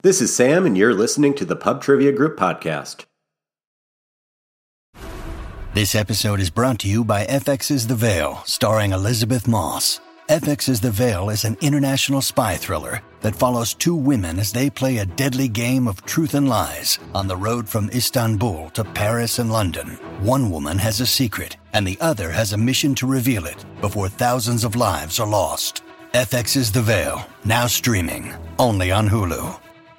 This is Sam, and you're listening to the Pub Trivia Group podcast. This episode is brought to you by FX's The Veil, starring Elizabeth Moss. FX's The Veil is an international spy thriller that follows two women as they play a deadly game of truth and lies on the road from Istanbul to Paris and London. One woman has a secret, and the other has a mission to reveal it before thousands of lives are lost. FX's The Veil, now streaming, only on Hulu.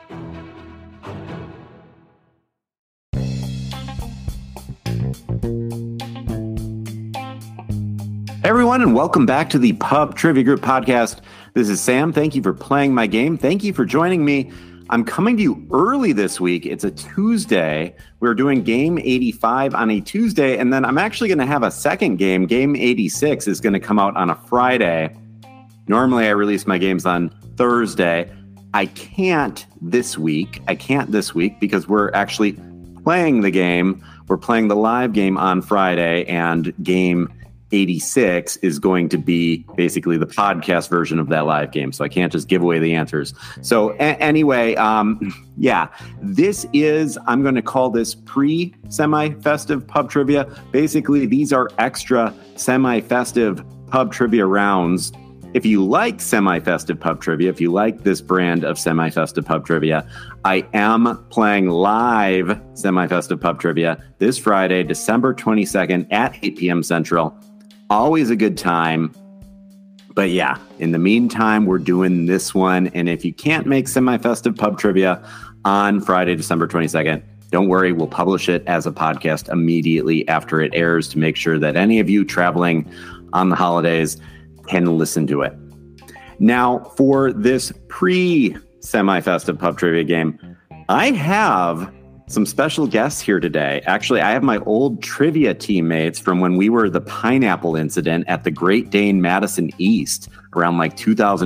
Hey everyone, and welcome back to the Pub Trivia Group podcast. This is Sam. Thank you for playing my game. Thank you for joining me. I'm coming to you early this week. It's a Tuesday. We're doing game 85 on a Tuesday, and then I'm actually going to have a second game. Game 86 is going to come out on a Friday. Normally, I release my games on Thursday. I can't this week because we're actually playing the game. We're playing the live game on Friday, and game 86 is going to be basically the podcast version of that live game. So I can't just give away the answers. So anyway, this is, I'm going to call this pre-semi-festive pub trivia. Basically, these are extra semi-festive pub trivia rounds. If you like semi-festive pub trivia, if you like this brand of semi-festive pub trivia, I am playing live semi-festive pub trivia this Friday, December 22nd at 8 p.m. Central. Always a good time. But yeah, in the meantime, we're doing this one. And if you can't make semi-festive pub trivia on Friday, December 22nd, don't worry, we'll publish it as a podcast immediately after it airs to make sure that any of you traveling on the holidays can listen to it. Now, for this pre-semi-festive pub trivia game, I have some special guests here today. Actually, I have my old trivia teammates from when we were the pineapple incident at the Great Dane Madison East around like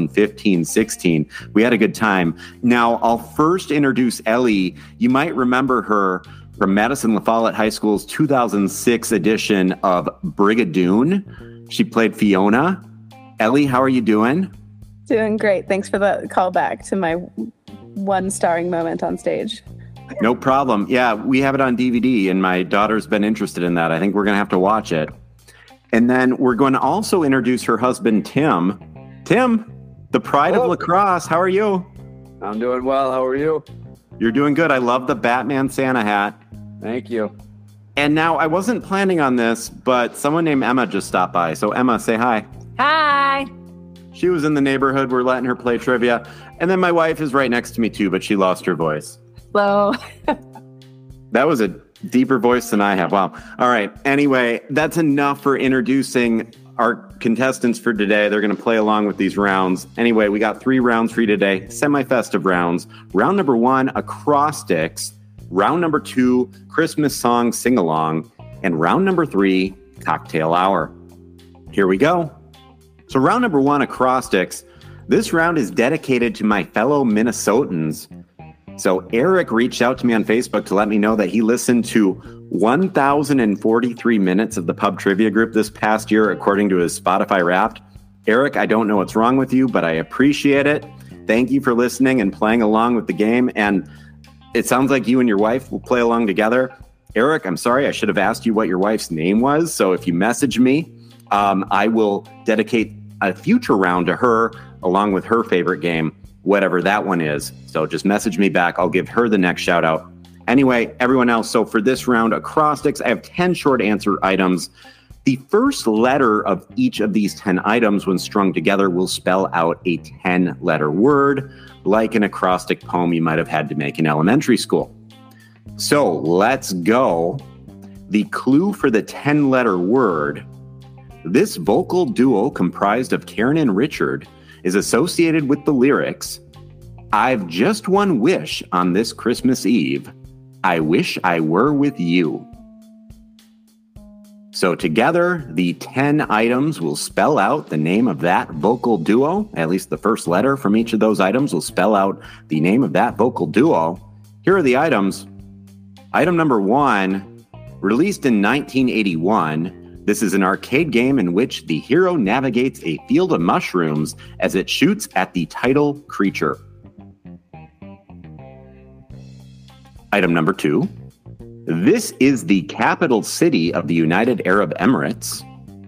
2015-16. We had a good time. Now, I'll first introduce Ellie. You might remember her from Madison La Follette High School's 2006 edition of Brigadoon. She played Fiona. Ellie, how are you doing? Doing great. Thanks for the call back to my one starring moment on stage. No problem. Yeah, we have it on DVD, and my daughter's been interested in that. I think we're going to have to watch it. And then we're going to also introduce her husband, Tim. Tim, the pride of lacrosse. How are you? I'm doing well. How are you? You're doing good. I love the Batman Santa hat. Thank you. And now, I wasn't planning on this, but someone named Emma just stopped by. So, Emma, say hi. Hi. She was in the neighborhood. We're letting her play trivia. And then my wife is right next to me, too, but she lost her voice. Hello. That was a deeper voice than I have. Wow. All right. Anyway, that's enough for introducing our contestants for today. They're going to play along with these rounds. Anyway, we got 3 rounds for you today, semi-festive rounds. Round number 1, acrostics. Round number 2, Christmas song sing-along. And round number 3, cocktail hour. Here we go. So round number 1, acrostics. This round is dedicated to my fellow Minnesotans. So Eric reached out to me on Facebook to let me know that he listened to 1,043 minutes of the Pub Trivia Group this past year, according to his Spotify Wrapped. Eric, I don't know what's wrong with you, but I appreciate it. Thank you for listening and playing along with the game. And it sounds like you and your wife will play along together. Eric, I'm sorry, I should have asked you what your wife's name was. So if you message me, I will dedicate a future round to her along with her favorite game, whatever that one is. So just message me back. I'll give her the next shout out. Anyway, everyone else. So for this round, acrostics, I have 10 short answer items. The first letter of each of these 10 items, when strung together, will spell out a 10-letter word, like an acrostic poem you might have had to make in elementary school. So let's go. The clue for the 10-letter word: this vocal duo comprised of Karen and Richard is associated with the lyrics, "I've just one wish on this Christmas Eve. I wish I were with you." So together, the 10 items will spell out the name of that vocal duo. At least the first letter from each of those items will spell out the name of that vocal duo. Here are the items. Item number 1, released in 1981, this is an arcade game in which the hero navigates a field of mushrooms as it shoots at the title creature. Item number 2. This is the capital city of the United Arab Emirates.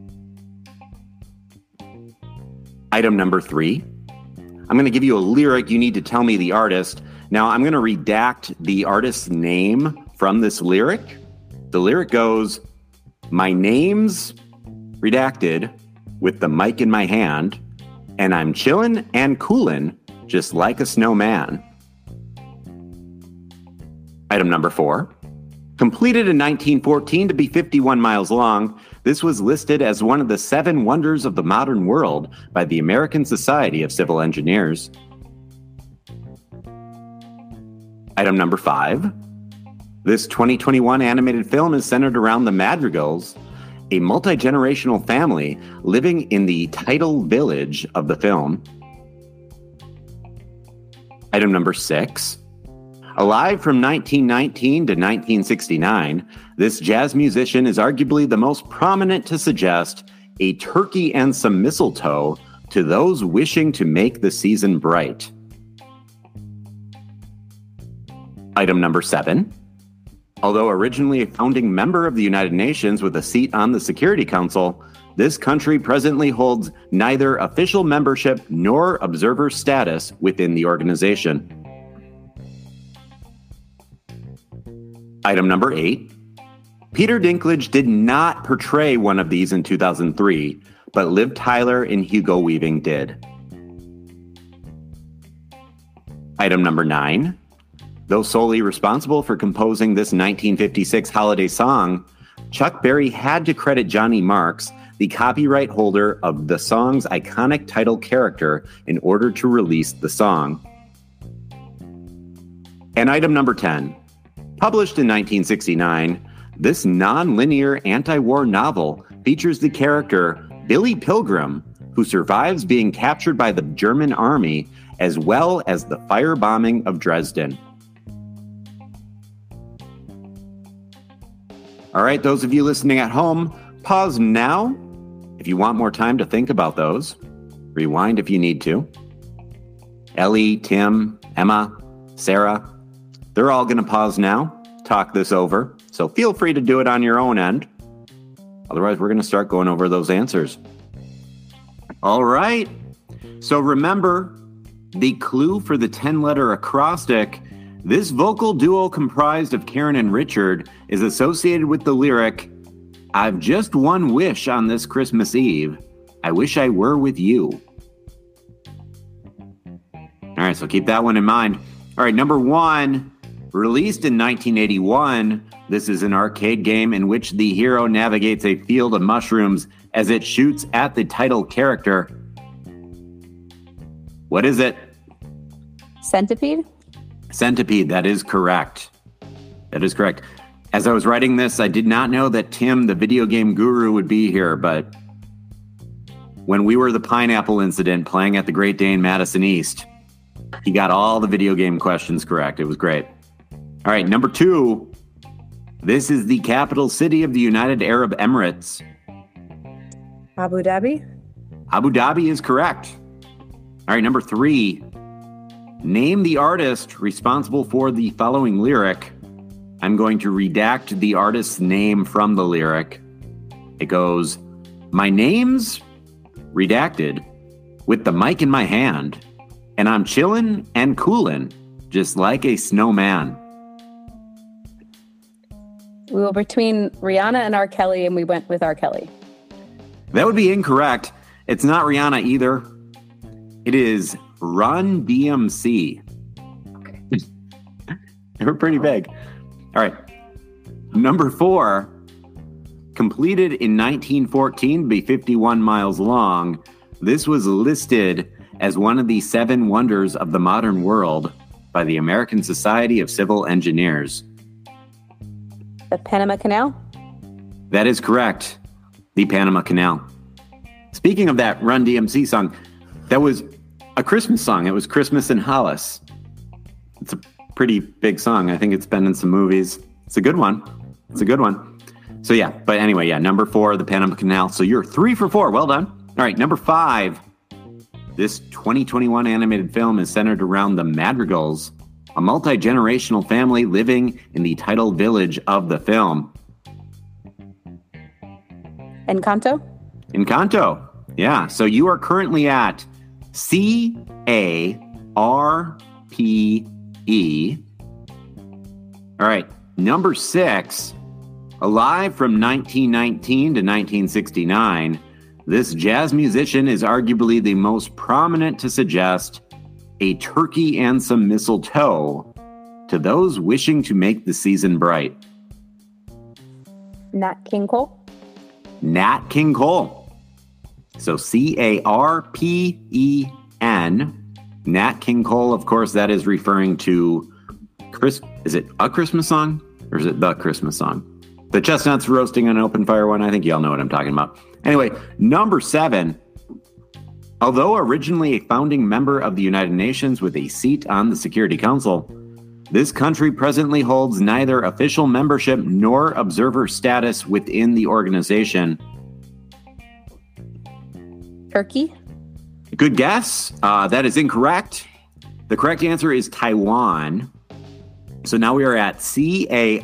Item number 3. I'm going to give you a lyric. You need to tell me the artist. Now, I'm going to redact the artist's name from this lyric. The lyric goes, "My name's redacted with the mic in my hand, and I'm chillin' and coolin' just like a snowman." Item number 4. Completed in 1914 to be 51 miles long, this was listed as one of the 7 wonders of the modern world by the American Society of Civil Engineers. Item number 5. This 2021 animated film is centered around the Madrigals, a multi-generational family living in the title village of the film. Item number 6. Alive from 1919 to 1969, this jazz musician is arguably the most prominent to suggest a turkey and some mistletoe to those wishing to make the season bright. Item number 7. Although originally a founding member of the United Nations with a seat on the Security Council, this country presently holds neither official membership nor observer status within the organization. Item number 8. Peter Dinklage did not portray one of these in 2003, but Liv Tyler and Hugo Weaving did. Item number 9. Though solely responsible for composing this 1956 holiday song, Chuck Berry had to credit Johnny Marks, the copyright holder of the song's iconic title character, in order to release the song. And item number 10. Published in 1969, this non-linear anti-war novel features the character Billy Pilgrim, who survives being captured by the German army, as well as the firebombing of Dresden. All right, those of you listening at home, pause now if you want more time to think about those. Rewind if you need to. Ellie, Tim, Emma, Sarah, they're all going to pause now, talk this over, so feel free to do it on your own end. Otherwise, we're going to start going over those answers. All right. So remember, the clue for the 10-letter acrostic, this vocal duo comprised of Karen and Richard is associated with the lyric, "I've just one wish on this Christmas Eve. I wish I were with you." All right, so keep that one in mind. All right, number 1. Released in 1981, this is an arcade game in which the hero navigates a field of mushrooms as it shoots at the title character. What is it? Centipede? Centipede, that is correct. That is correct. As I was writing this, I did not know that Tim, the video game guru, would be here, but when we were the Pineapple Incident playing at the Great Dane Madison East, he got all the video game questions correct. It was great. All right, number 2. This is the capital city of the United Arab Emirates. Abu Dhabi? Abu Dhabi is correct. All right, number 3. Name the artist responsible for the following lyric. I'm going to redact the artist's name from the lyric. It goes, "My name's redacted with the mic in my hand, and I'm chillin' and coolin' just like a snowman." We were between Rihanna and R. Kelly, and we went with R. Kelly. That would be incorrect. It's not Rihanna either. It is Run DMC. They were pretty big. All right. Number 4. Completed in 1914 to be 51 miles long, this was listed as one of the 7 wonders of the modern world by the American Society of Civil Engineers. The Panama Canal? That is correct. The Panama Canal. Speaking of that Run DMC song, that was a Christmas song. It was Christmas in Hollis. It's a pretty big song. I think it's been in some movies. It's a good one. It's a good one. So yeah, but anyway, yeah, number 4, the Panama Canal. So you're 3 for 4. Well done. All right, number 5. This 2021 animated film is centered around the Madrigals, a multi-generational family living in the title village of the film? Encanto? Encanto. Yeah. So you are currently at CARPE. All right. Number 6. Alive from 1919 to 1969, this jazz musician is arguably the most prominent to suggest a turkey and some mistletoe to those wishing to make the season bright. Nat King Cole? Nat King Cole. So CARPEN. Nat King Cole, of course, that is referring to is it A Christmas Song or is it The Christmas Song? The chestnuts roasting on an open fire one. I think y'all know what I'm talking about. Anyway, number 7. Although originally a founding member of the United Nations with a seat on the Security Council, this country presently holds neither official membership nor observer status within the organization. Turkey? Good guess. That is incorrect. The correct answer is Taiwan. So now we are at CARPENT.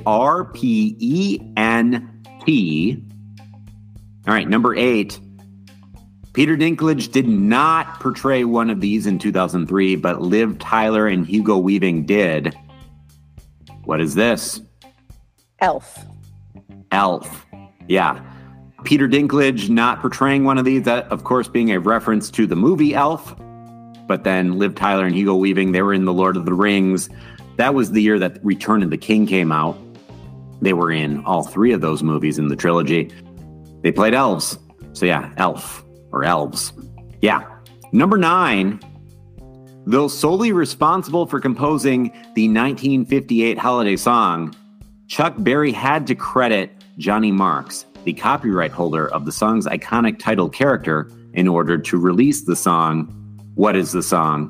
All right, number 8. Peter Dinklage did not portray one of these in 2003, but Liv Tyler and Hugo Weaving did. What is this? Elf. Elf. Yeah. Peter Dinklage not portraying one of these, that of course being a reference to the movie Elf. But then Liv Tyler and Hugo Weaving, they were in The Lord of the Rings. That was the year that Return of the King came out. They were in all 3 of those movies in the trilogy. They played elves. So yeah, Elf. Or elves. Yeah. Number 9. Though solely responsible for composing the 1958 holiday song, Chuck Berry had to credit Johnny Marks, the copyright holder of the song's iconic title character, in order to release the song. What is the song?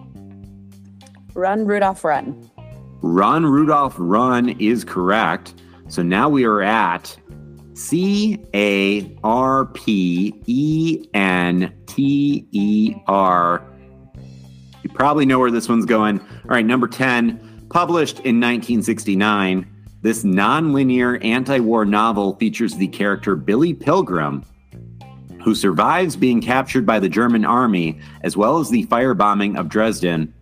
Run, Rudolph, Run. Run, Rudolph, Run is correct. So now we are at CARPENTER. You probably know where this one's going. All right, number 10, published in 1969. This non-linear anti-war novel features the character Billy Pilgrim, who survives being captured by the German army, as well as the firebombing of Dresden.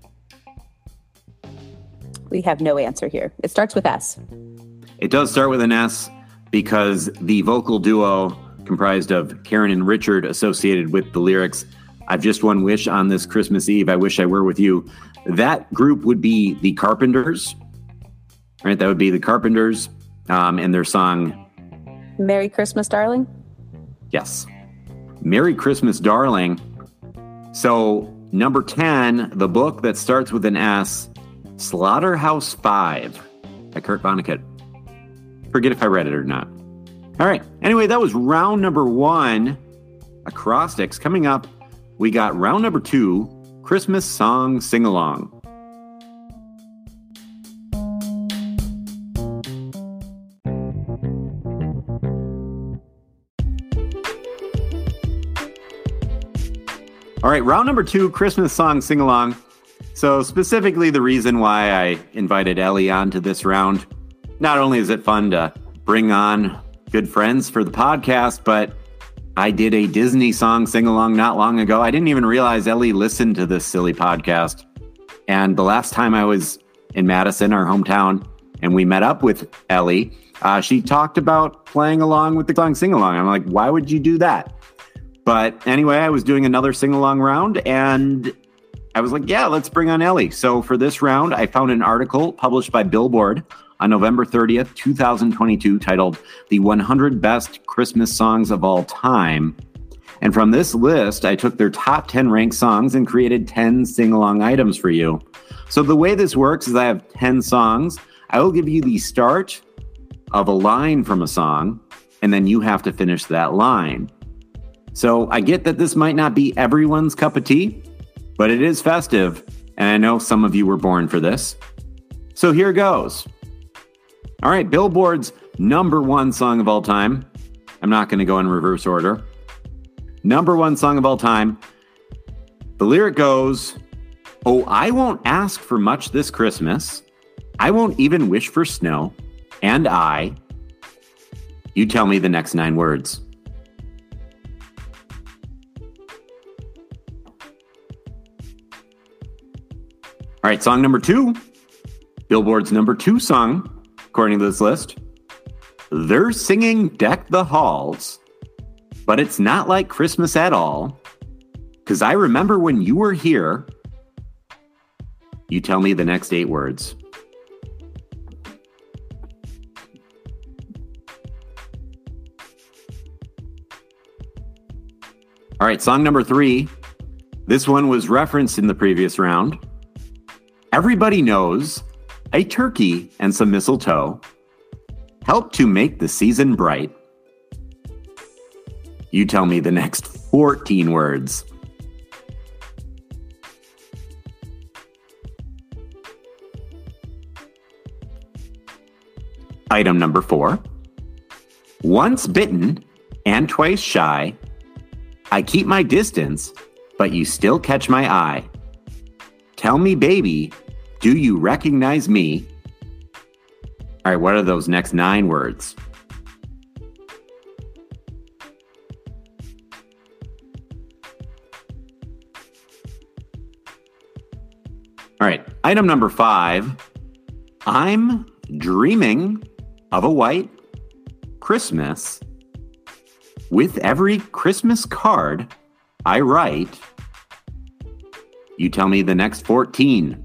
We have no answer here. It starts with S. It does start with an S because the vocal duo comprised of Karen and Richard associated with the lyrics, "I've just one wish on this Christmas Eve, I wish I were with you." That group would be the Carpenters, right? That would be the Carpenters and their song, Merry Christmas, Darling? Yes. Merry Christmas, Darling. So number 10, the book that starts with an S, Slaughterhouse-Five by Kurt Vonnegut. Forget if I read it or not. All right. Anyway, that was round number 1, acrostics. Coming up, we got round number 2, Christmas Song Sing-Along. All right, round number 2, Christmas Song Sing-Along. So specifically the reason why I invited Ellie onto this round, not only is it fun to bring on good friends for the podcast, but I did a Disney song sing-along not long ago. I didn't even realize Ellie listened to this silly podcast. And the last time I was in Madison, our hometown, and we met up with Ellie, she talked about playing along with the song sing-along. I'm like, why would you do that? But anyway, I was doing another sing-along round, and I was like, yeah, let's bring on Ellie. So for this round, I found an article published by Billboard on November 30th, 2022, titled The 100 Best Christmas Songs of All Time. And from this list, I took their top 10 ranked songs and created 10 sing-along items for you. So the way this works is I have 10 songs. I will give you the start of a line from a song, and then you have to finish that line. So I get that this might not be everyone's cup of tea, but it is festive, and I know some of you were born for this. So here goes. All right, Billboard's number 1 song of all time. I'm not going to go in reverse order. Number 1 song of all time. The lyric goes, Oh, I won't ask for much this Christmas. I won't even wish for snow. And you tell me the next 9 words. All right, song number 2. Billboard's number 2 song, according to this list. They're singing Deck the Halls, but it's not like Christmas at all. 'Cause I remember when you were here. You tell me the next 8 words. All right, song number 3. This one was referenced in the previous round. Everybody knows a turkey and some mistletoe help to make the season bright. You tell me the next 14 words. Item number 4. Once bitten and twice shy, I keep my distance, but you still catch my eye. Tell me, baby, do you recognize me? All right, what are those next 9 words? All right, item number 5. I'm dreaming of a white Christmas. With every Christmas card I write, you tell me the next 14.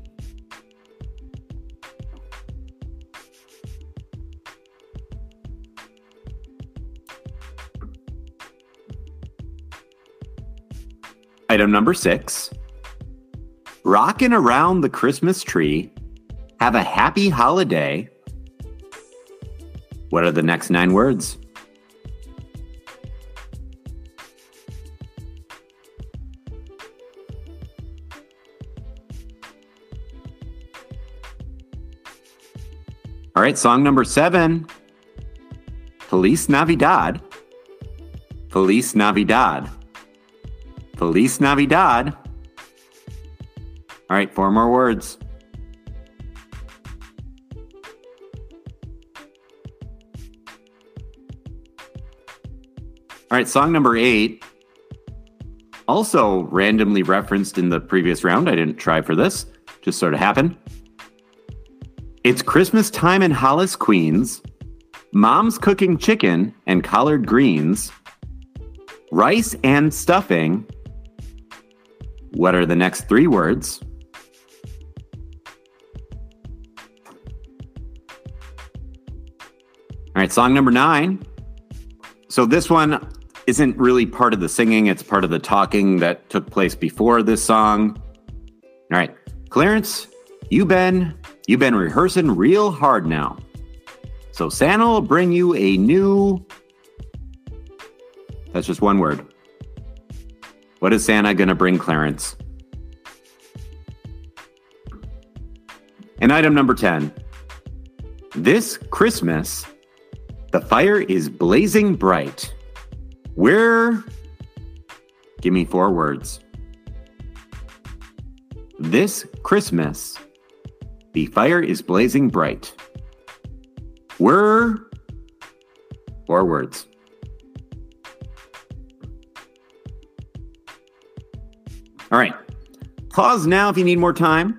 Item number 6. Rockin' around the Christmas tree. Have a happy holiday. What are the next 9 words? All right, song number 7. Feliz Navidad. Feliz Navidad. Feliz Navidad. All right, 4 more words. All right, song number 8. Also randomly referenced in the previous round. I didn't try for this, just sort of happened. It's Christmas time in Hollis, Queens. Mom's cooking chicken and collard greens. Rice and stuffing. What are the next 3 words? All right, song number 9. So this one isn't really part of the singing. It's part of the talking that took place before this song. All right, Clarence, you've been rehearsing real hard now. So Santa will bring you a new... That's just 1 word. What is Santa going to bring Clarence? And item number 10. This Christmas, the fire is blazing bright. Give me 4 words. This Christmas, the fire is blazing bright. 4 words. All right. Pause now if you need more time.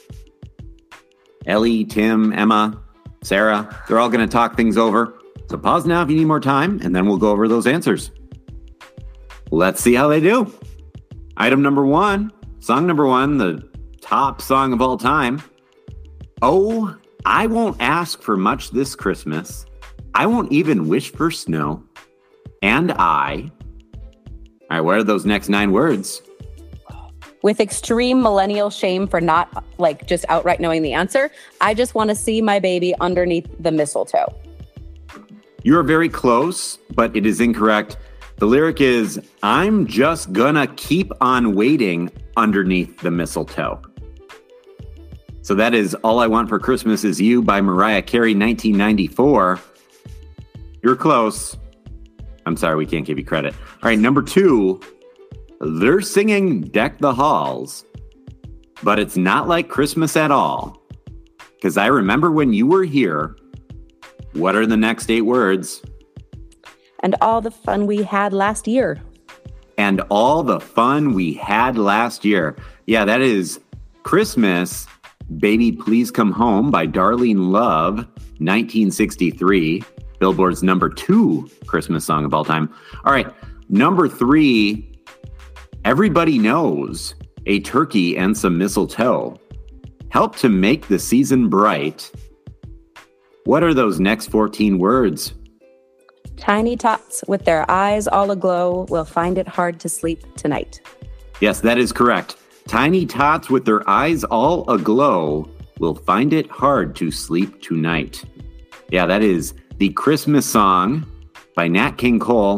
Ellie, Tim, Emma, Sarah, they're all going to talk things over. So pause now if you need more time, and then we'll go over those answers. Let's see how they do. Item number 1, song number 1, the top song of all time. Oh, I won't ask for much this Christmas. I won't even wish for snow. And All right, what are those next 9 words? With extreme millennial shame for not just outright knowing the answer, I just want to see my baby underneath the mistletoe. You're very close, but it is incorrect. The lyric is, I'm just gonna keep on waiting underneath the mistletoe. So that is All I Want for Christmas Is You by Mariah Carey, 1994. You're close. I'm sorry, we can't give you credit. All right, number 2, they're singing Deck the Halls, but it's not like Christmas at all. Because I remember when you were here. What are the next 8 words? And all the fun we had last year. And all the fun we had last year. Yeah, that is Christmas, Baby Please Come Home by Darlene Love, 1963. Billboard's number 2 Christmas song of all time. All right, number 3, Everybody Knows, A Turkey and Some Mistletoe. Help to make the season bright. What are those next 14 words? Tiny tots with their eyes all aglow will find it hard to sleep tonight. Yes, that is correct. Tiny tots with their eyes all aglow will find it hard to sleep tonight. Yeah, that is the Christmas song by Nat King Cole,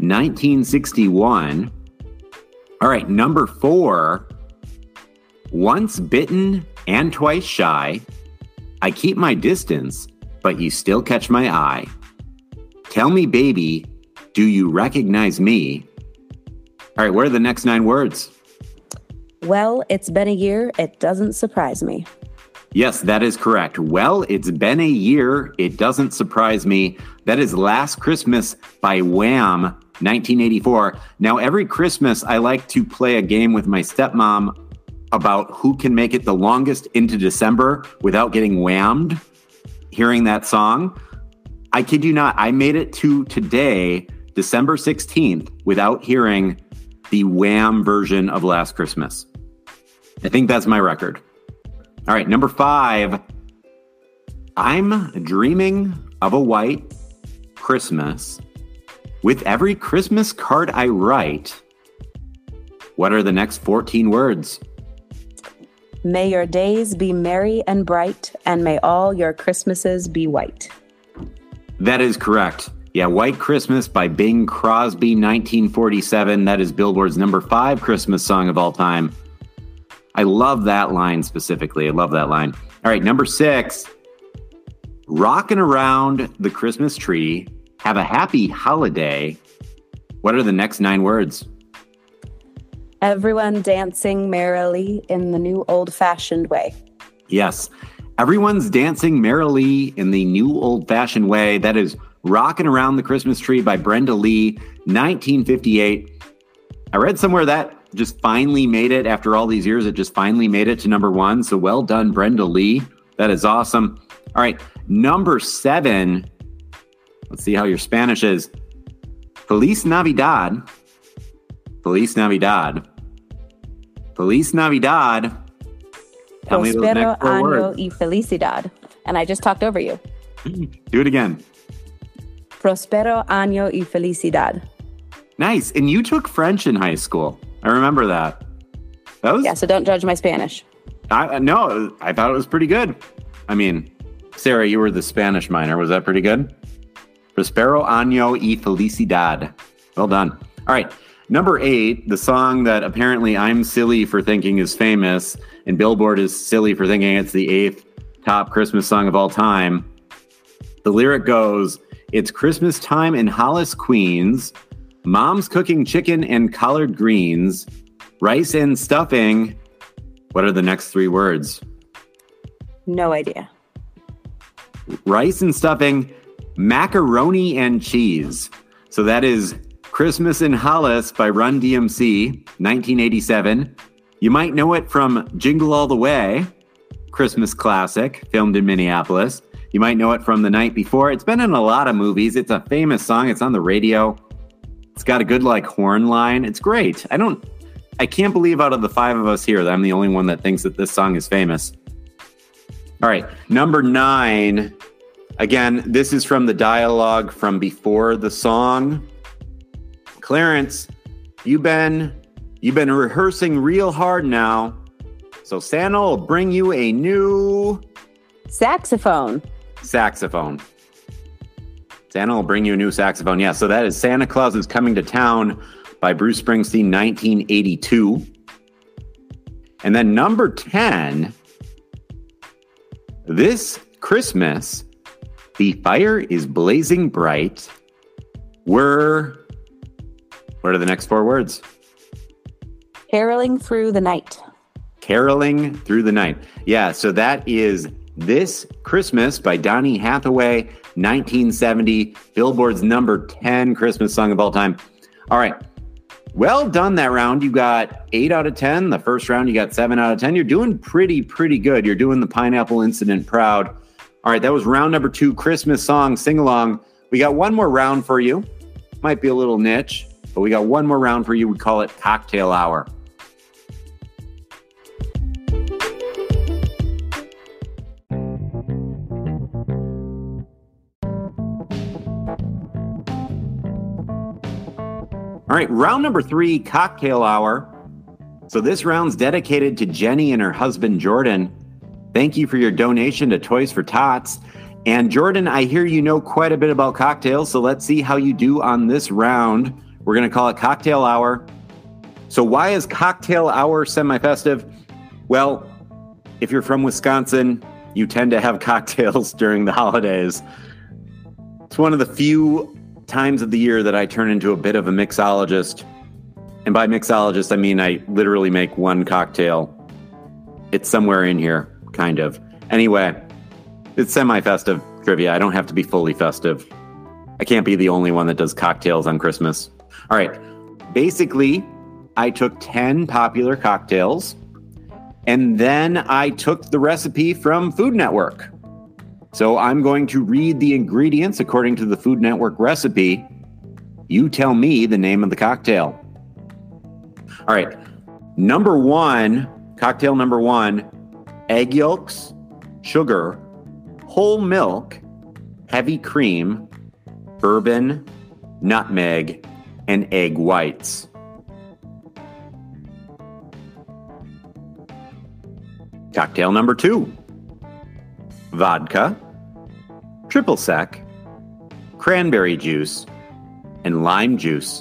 1961. All right, number 4. Once bitten and twice shy, I keep my distance, but you still catch my eye. Tell me, baby, do you recognize me? All right, what are the next 9 words? Well, it's been a year. It doesn't surprise me. Yes, that is correct. Well, it's been a year. It doesn't surprise me. That is Last Christmas by Wham, 1984. Now, every Christmas, I like to play a game with my stepmom about who can make it the longest into December without getting whammed. Hearing that song, I kid you not, I made it to today, December 16th, without hearing the Wham version of Last Christmas. I think that's my record. All right, number 5. I'm dreaming of a white Christmas. With every Christmas card I write, what are the next 14 words? May your days be merry and bright, and may all your Christmases be white. That is correct. Yeah, White Christmas by Bing Crosby, 1947. That is Billboard's number 5 Christmas song of all time. I love that line specifically. I love that line. All right, number 6. Rockin' around the Christmas tree. Have a happy holiday. What are the next 9 words? Everyone dancing merrily in the new old-fashioned way. Yes. Everyone's dancing merrily in the new old-fashioned way. That is Rockin' Around the Christmas Tree by Brenda Lee, 1958. I read somewhere that just finally made it after all these years. It just finally made it to number 1. So well done, Brenda Lee. That is awesome. All right, number 7. Let's see how your Spanish is. Feliz Navidad. Feliz Navidad. Feliz Navidad. Tell me those Prospero next 4 año words. y felicidad. And I just talked over you. Do it again. Prospero año y felicidad. Nice. And you took French in high school. I remember that. That was Yeah, so don't judge my Spanish. No, I thought it was pretty good. I mean, Sarah, you were the Spanish minor. Was that pretty good? Prospero año y felicidad. Well done. All right. Number 8, the song that apparently I'm silly for thinking is famous, and Billboard is silly for thinking it's the 8th top Christmas song of all time. The lyric goes, "It's Christmas time in Hollis, Queens. Mom's cooking chicken and collard greens. Rice and stuffing." What are the next 3 words? No idea. Rice and stuffing, macaroni and cheese. So that is Christmas in Hollis by Run DMC, 1987. You might know it from Jingle All the Way, Christmas classic, filmed in Minneapolis. You might know it from The Night Before. It's been in a lot of movies. It's a famous song. It's on the radio. It's got a good horn line. It's great. I can't believe out of the 5 of us here that I'm the only one that thinks that this song is famous. All right, number 9. Again, this is from the dialogue from before the song. Clarence, you've been rehearsing real hard now, so Santa will bring you a new Saxophone. saxophone. Santa will bring you a new saxophone. Yeah, so that is Santa Claus is Coming to Town by Bruce Springsteen, 1982. And then number 10, this Christmas, the fire is blazing bright. What are the next 4 words? Caroling through the night. Caroling Through the Night. Yeah, so that is This Christmas by Donny Hathaway, 1970, Billboard's number 10 Christmas song of all time. All right. Well done that round. You got 8 out of 10. The first round, you got 7 out of 10. You're doing pretty good. You're doing the Pineapple Incident proud. All right, that was round number 2, Christmas song, sing-along. We got one more round for you. Might be a little niche, but we got one more round for you. We call it Cocktail Hour. All right, round number 3, Cocktail Hour. So this round's dedicated to Jenny and her husband, Jordan. Thank you for your donation to Toys for Tots. And Jordan, I hear you know quite a bit about cocktails, so let's see how you do on this round. We're going to call it Cocktail Hour. So why is Cocktail Hour semi-festive? Well, if you're from Wisconsin, you tend to have cocktails during the holidays. It's one of the few times of the year that I turn into a bit of a mixologist. And by mixologist, I mean I literally make one cocktail. It's somewhere in here, kind of. Anyway, it's semi-festive trivia. I don't have to be fully festive. I can't be the only one that does cocktails on Christmas. All right. Basically, I took 10 popular cocktails, and then I took the recipe from Food Network. So I'm going to read the ingredients according to the Food Network recipe. You tell me the name of the cocktail. All right. Cocktail number 1, egg yolks, sugar, whole milk, heavy cream, bourbon, nutmeg, and egg whites. Cocktail number 2, vodka, triple sec, cranberry juice, and lime juice.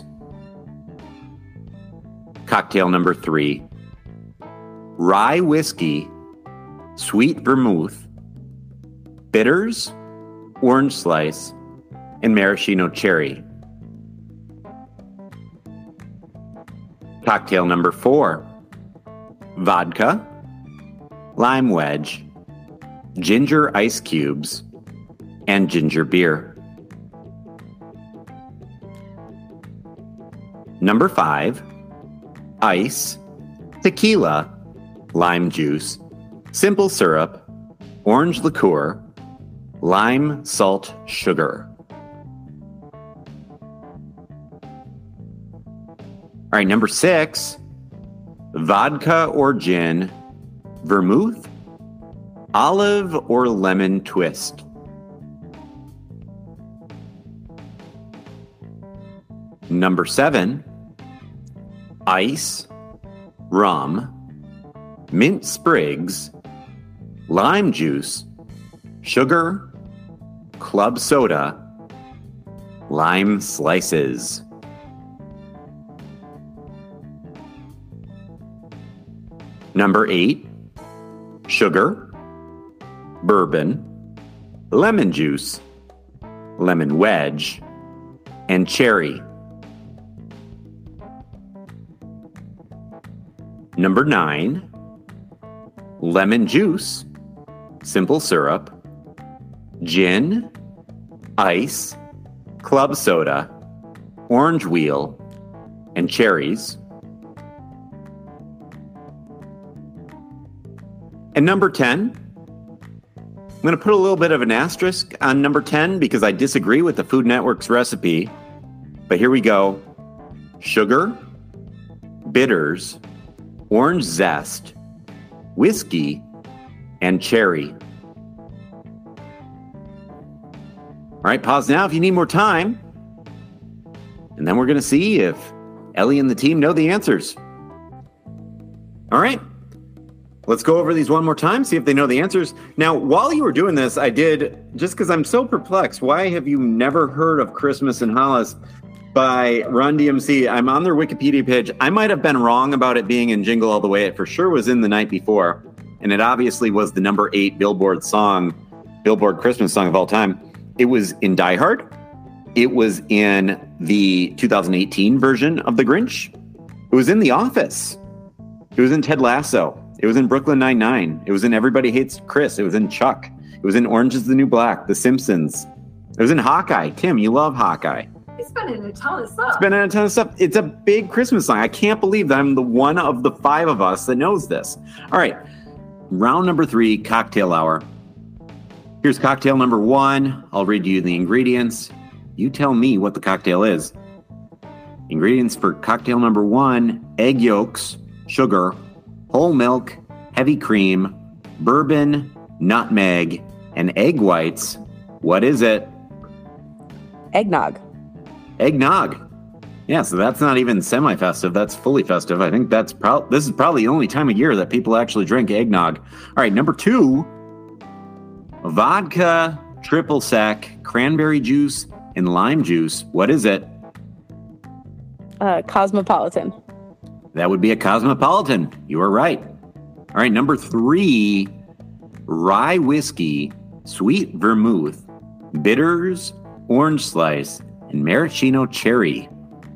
Cocktail number 3, rye whiskey, sweet vermouth, bitters, orange slice, and maraschino cherry. Cocktail number 4, vodka, lime wedge, ginger ice cubes, and ginger beer. Number 5, ice, tequila, lime juice, simple syrup, orange liqueur, lime, salt, sugar. All right, number 6, vodka or gin, vermouth, olive or lemon twist. Number 7, ice, rum, mint sprigs, lime juice, sugar, club soda, lime slices. Number 8, sugar, bourbon, lemon juice, lemon wedge, and cherry. Number 9, lemon juice, simple syrup, gin, ice, club soda, orange wheel, and cherries. And number 10, I'm going to put a little bit of an asterisk on number 10 because I disagree with the Food Network's recipe. But here we go. Sugar, bitters, orange zest, whiskey, and cherry. All right, pause now if you need more time. And then we're going to see if Ellie and the team know the answers. All right. Let's go over these one more time, see if they know the answers. Now, while you were doing this, I did, just because I'm so perplexed, why have you never heard of Christmas in Hollis by Run DMC? I'm on their Wikipedia page. I might have been wrong about it being in Jingle All the Way. It for sure was in The Night Before, and it obviously was the number 8 Billboard Christmas song of all time. It was in Die Hard. It was in the 2018 version of The Grinch. It was in The Office. It was in Ted Lasso. It was in Brooklyn Nine-Nine. It was in Everybody Hates Chris. It was in Chuck. It was in Orange is the New Black, The Simpsons. It was in Hawkeye. Tim, you love Hawkeye. It's been in a ton of stuff. It's a big Christmas song. I can't believe that I'm the one of the 5 of us that knows this. All right. Round number 3, cocktail hour. Here's cocktail number 1. I'll read you the ingredients. You tell me what the cocktail is. Ingredients for cocktail number 1, egg yolks, sugar, whole milk, heavy cream, bourbon, nutmeg, and egg whites. What is it? Eggnog. Eggnog. Yeah, so that's not even semi-festive. That's fully festive. I think this is probably the only time of year that people actually drink eggnog. All right, number 2, vodka, triple sec, cranberry juice, and lime juice. What is it? Cosmopolitan. That would be a Cosmopolitan. You are right. All right, number 3, rye whiskey, sweet vermouth, bitters, orange slice, and maraschino cherry.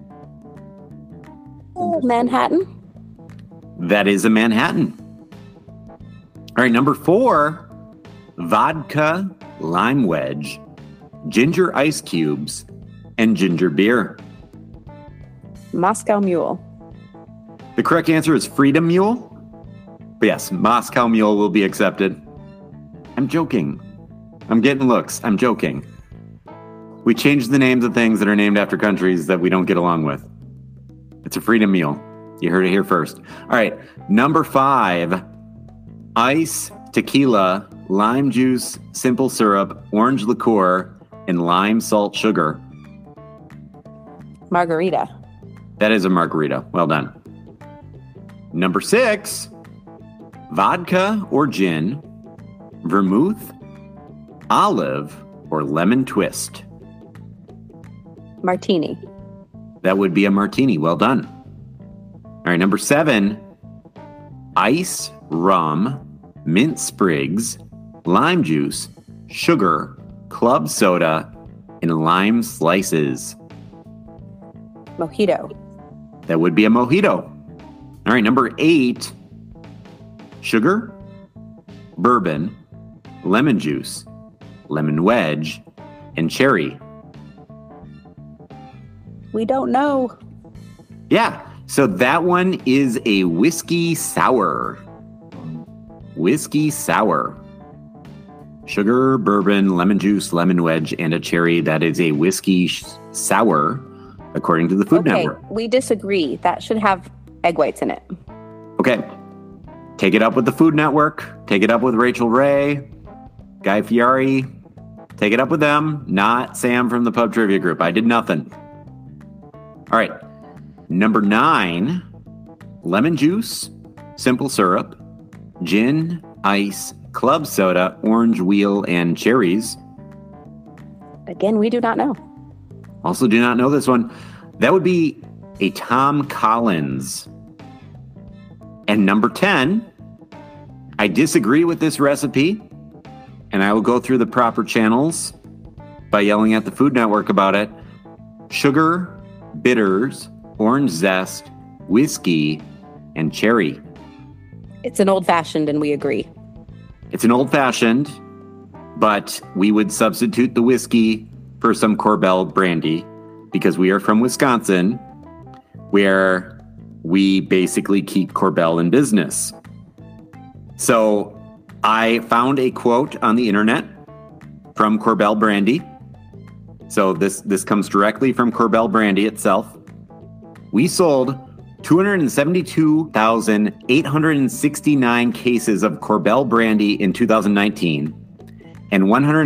Manhattan. That is a Manhattan. All right, number 4, vodka, lime wedge, ginger ice cubes, and ginger beer. Moscow Mule. The correct answer is Freedom Mule. But yes, Moscow Mule will be accepted. I'm joking. I'm getting looks. I'm joking. We changed the names of things that are named after countries that we don't get along with. It's a Freedom Mule. You heard it here first. All right, number 5, ice, tequila, lime juice, simple syrup, orange liqueur, and lime salt sugar. Margarita. That is a margarita. Well done. Number 6, vodka or gin, vermouth, olive, or lemon twist. Martini. That would be a martini. Well done. All right, number 7, ice, rum, mint sprigs, lime juice, sugar, club soda, and lime slices. Mojito. That would be a mojito. All right, number 8, sugar, bourbon, lemon juice, lemon wedge, and cherry. We don't know. Yeah, so that one is a whiskey sour. Whiskey sour. Sugar, bourbon, lemon juice, lemon wedge, and a cherry. That is a whiskey sour, according to the Food Network. We disagree. That should have egg whites in it. Okay. Take it up with the Food Network. Take it up with Rachel Ray, Guy Fieri. Take it up with them, not Sam from the Pub Trivia Group. I did nothing. All right. Number 9, lemon juice, simple syrup, gin, ice, club soda, orange wheel, and cherries. Again, we do not know. Also do not know this one. That would be a Tom Collins. And number 10, I disagree with this recipe, and I will go through the proper channels by yelling at the Food Network about it. Sugar, bitters, orange zest, whiskey, and cherry. It's an old-fashioned, and we agree. It's an old-fashioned, but we would substitute the whiskey for some Korbel brandy because we are from Wisconsin, where we basically keep Korbel in business. So I found a quote on the internet from Korbel Brandy. So this comes directly from Korbel Brandy itself. We sold 272,869 cases of Korbel Brandy in 2019, and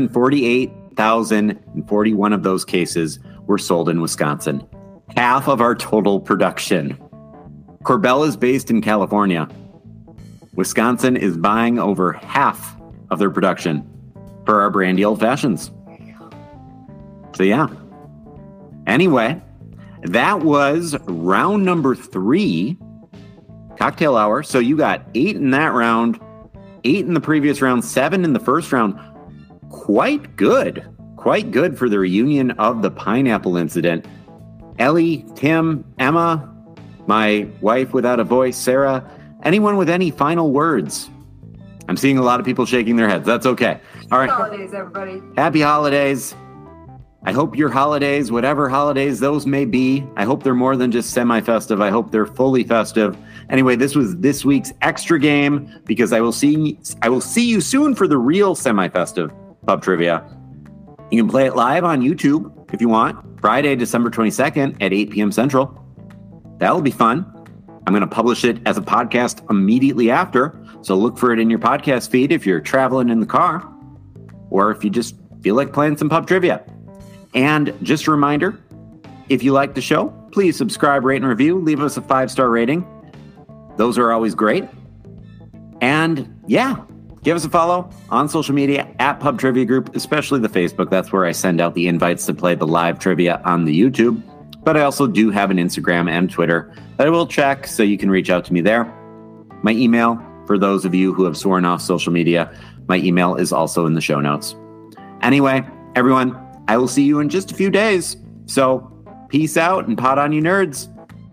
148,041 of those cases were sold in Wisconsin. Half of our total production. Korbel is based in California. Wisconsin is buying over half of their production for our brandy old fashions. So yeah. Anyway, that was round number 3, cocktail hour. So you got 8 in that round, 8 in the previous round, 7 in the first round. Quite good. Quite good for the reunion of the pineapple incident. Ellie, Tim, Emma, my wife without a voice, Sarah, Anyone with any final words? I'm seeing a lot of people shaking their heads. That's okay. All right. Happy holidays, everybody. Happy holidays. I hope your holidays, whatever holidays those may be, I hope they're more than just semi-festive. I hope they're fully festive. Anyway, this was this week's extra game because I will see you soon for the real semi-festive pub trivia. You can play it live on YouTube if you want, Friday, December 22nd at 8 p.m. Central. That'll be fun. I'm going to publish it as a podcast immediately after, so look for it in your podcast feed if you're traveling in the car or if you just feel like playing some pub trivia. And just a reminder, if you like the show, please subscribe, rate, and review. Leave us a 5-star rating. Those are always great. And yeah, give us a follow on social media at Pub Trivia Group, especially the Facebook. That's where I send out the invites to play the live trivia on the YouTube. But I also do have an Instagram and Twitter that I will check, so you can reach out to me there. My email, for those of you who have sworn off social media, my email is also in the show notes. Anyway, everyone, I will see you in just a few days. So peace out and pot on you nerds.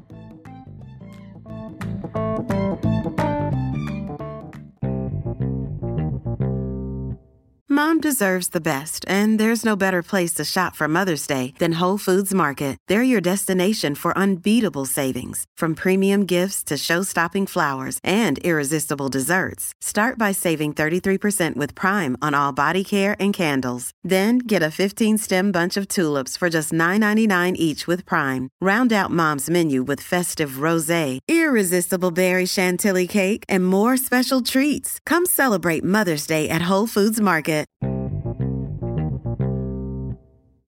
Mom deserves the best, and there's no better place to shop for Mother's Day than Whole Foods Market. They're your destination for unbeatable savings, from premium gifts to show-stopping flowers and irresistible desserts. Start by saving 33% with Prime on all body care and candles. Then get a 15-stem bunch of tulips for just $9.99 each with Prime. Round out Mom's menu with festive rosé, irresistible berry chantilly cake, and more special treats. Come celebrate Mother's Day at Whole Foods Market.